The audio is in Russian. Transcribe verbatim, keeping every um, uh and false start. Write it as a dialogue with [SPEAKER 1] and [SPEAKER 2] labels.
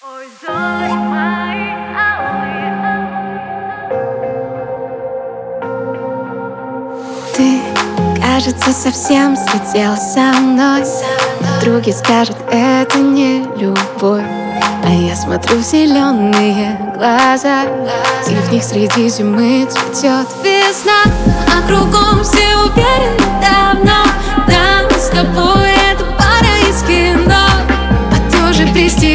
[SPEAKER 1] Ой, зори мои алые.
[SPEAKER 2] Ты, кажется, совсем слетел со мной. Подруги скажут, это не любовь. А я смотрю в зеленые глаза, и в них среди зимы цветет весна. А кругом все уверены давно, да, мы с тобой это пара из кино. Потуже плести